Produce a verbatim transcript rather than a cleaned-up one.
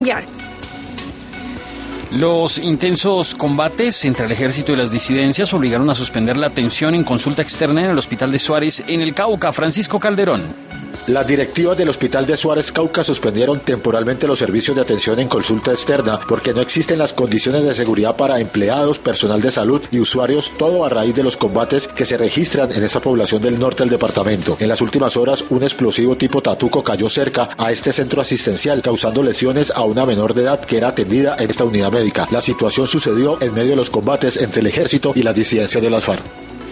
Los intensos combates entre el ejército y las disidencias obligaron a suspender la atención en consulta externa en el Hospital de Suárez en el Cauca. Francisco Calderón. Las directivas del Hospital de Suárez Cauca suspendieron temporalmente los servicios de atención en consulta externa porque no existen las condiciones de seguridad para empleados, personal de salud y usuarios, todo a raíz de los combates que se registran en esa población del norte del departamento. En las últimas horas, un explosivo tipo Tatuco cayó cerca a este centro asistencial, causando lesiones a una menor de edad que era atendida en esta unidad médica. La situación sucedió en medio de los combates entre el ejército y las disidencias de las FARC.